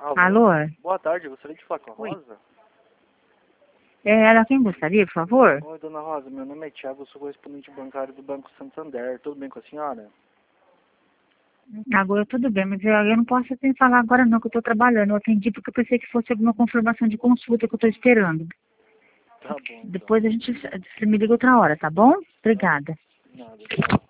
Alô? Boa tarde, gostaria de falar com a Oi. Rosa? Ela quem gostaria, por favor? Oi, dona Rosa, meu nome é Thiago, eu sou correspondente bancário do Banco Santander. Tudo bem com a senhora? Agora tudo bem, mas eu não posso te falar agora não, que eu estou trabalhando. Eu atendi porque eu pensei que fosse alguma confirmação de consulta que eu estou esperando. Tá bom, então. Depois você me liga outra hora, tá bom? Obrigada. Nada.